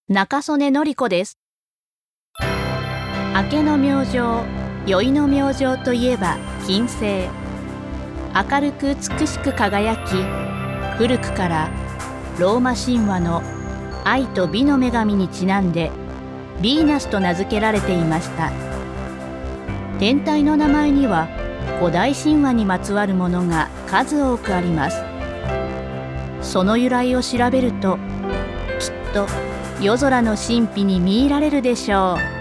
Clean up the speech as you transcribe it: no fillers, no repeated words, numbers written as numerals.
中曽根典子です。明けの明星、宵の明星といえば金星。明るく美しく輝き、古くからローマ神話の愛と美の女神にちなんでヴィーナスと名付けられていました。天体の名前には古代神話にまつわるものが数多くあります。その由来を調べると、きっと夜空の神秘に見入られるでしょう。